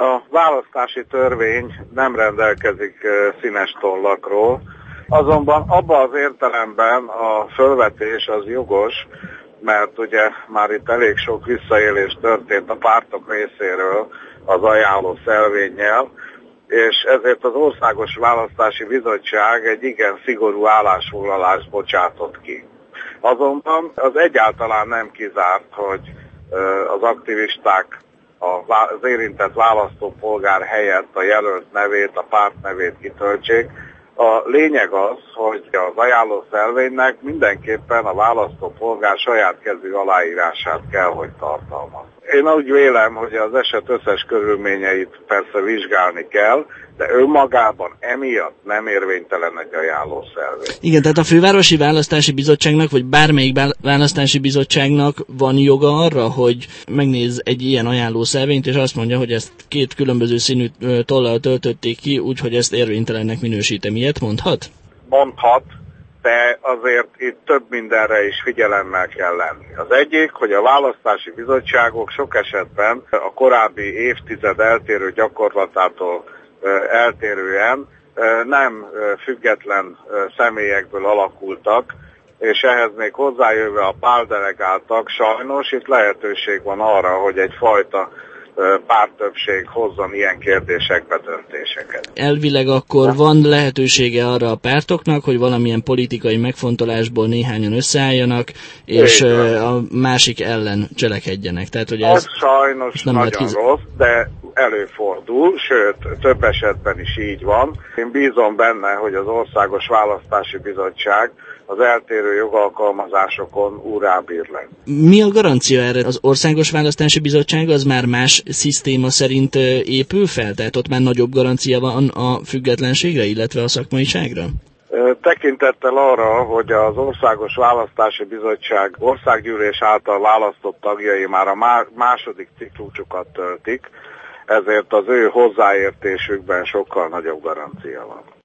A választási törvény nem rendelkezik színes tollakról, azonban abban az értelemben a fölvetés az jogos, mert ugye már itt elég sok visszaélés történt a pártok részéről az ajánló szelvénnyel, és ezért az Országos Választási Bizottság egy igen szigorú állásfoglalást bocsátott ki. Azonban az egyáltalán nem kizárt, hogy az aktivisták az érintett választópolgár helyett a jelölt nevét, a párt nevét kitöltsék. A lényeg az, hogy az ajánlószelvénynek mindenképpen a választópolgár saját kezű aláírását kell, hogy tartalmaz. Én úgy vélem, hogy az eset összes körülményeit persze vizsgálni kell, de önmagában emiatt nem érvénytelen egy ajánlószelvény. Igen, tehát a Fővárosi Választási Bizottságnak, vagy bármelyik választási bizottságnak van joga arra, hogy megnéz egy ilyen ajánlószelvényt, és azt mondja, hogy ezt két különböző színű tollal töltötték ki, úgyhogy ezt érvénytelennek minősítem. Ilyet mondhat? Mondhat, de azért itt több mindenre is figyelemmel kell lenni. Az egyik, hogy a választási bizottságok sok esetben a korábbi évtized eltérő gyakorlatától eltérően nem független személyekből alakultak, és ehhez még hozzájöve a pártdelegáltak, sajnos itt lehetőség van arra, hogy egyfajta párttöbbség hozzon ilyen kérdésekbe döntéseket. Elvileg akkor van lehetősége arra a pártoknak, hogy valamilyen politikai megfontolásból néhányan összeálljanak, és a másik ellen cselekedjenek. Tehát, hogy ez sajnos nem nagyon rossz, de előfordul, sőt, több esetben is így van. Én bízom benne, hogy az Országos Választási Bizottság az eltérő jogalkalmazásokon úrábír le. Mi a garancia erre? Az Országos Választási Bizottság az már más szisztéma szerint épül fel? Tehát ott már nagyobb garancia van a függetlenségre, illetve a szakmaiságra? Tekintettel arra, hogy az Országos Választási Bizottság országgyűlés által választott tagjai már a második ciklusukat töltik, ezért az ő hozzáértésükben sokkal nagyobb garancia van.